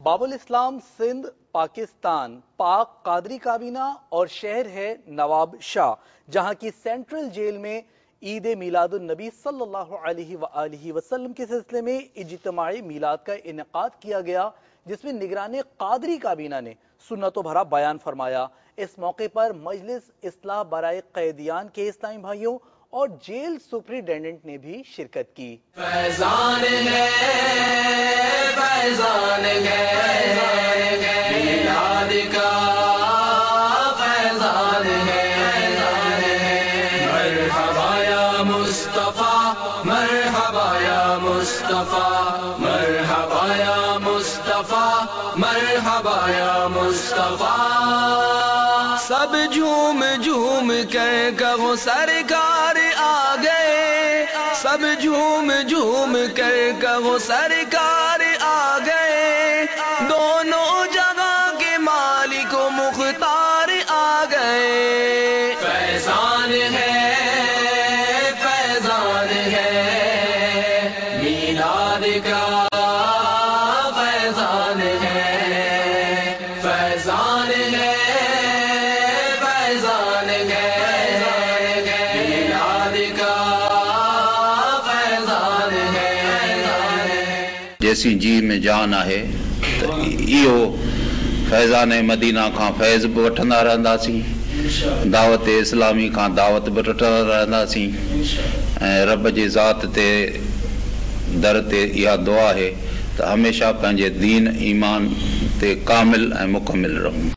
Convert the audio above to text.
باب الاسلام سندھ پاکستان پاک قادری کابینہ اور شہر ہے نواب شاہ، جہاں کی سینٹرل جیل میں عید میلاد النبی صلی اللہ علیہ وآلہ وسلم کے سلسلے میں اجتماعی میلاد کا انعقاد کیا گیا، جس میں نگران قادری کابینہ نے سنتوں بھرا بیان فرمایا۔ اس موقع پر مجلس اصلاح برائے قیدیان کے اسلامی بھائیوں اور جیل سپرنٹینڈنٹ نے بھی شرکت کی۔ فیضان ہے، فیضان ہے، میلاد کا فیضان ہے، مرحبا یا مصطفیٰ، مرحبا یا مصطفیٰ، مرحبا یا مصطفیٰ، مرحبا یا مصطفیٰ۔ سب جھوم جھوم کر کہو سرکار آ گئے، سب جھوم جھوم کر کہو سرکار آ گئے، دونوں جگہ کے مالک و مختار آ گئے۔ فیضان ہے، فیضان ہے، میلاد کا فیضان ہے، فیضان ہے، فیضان ہے، میلاد کا فیضان ہے۔ جیسی جی میں جان ہے تو ایو فیضان مدینہ کا فیض بھی وٹھندا رہنداسیں، دعوت اسلامی کا دعوت بھی وٹھندا رہنداسیں، رب جی ذات تے در تے یہ دعا ہے تو ہمیشہ پنجے دین ایمان تے کامل مکمل رہوں۔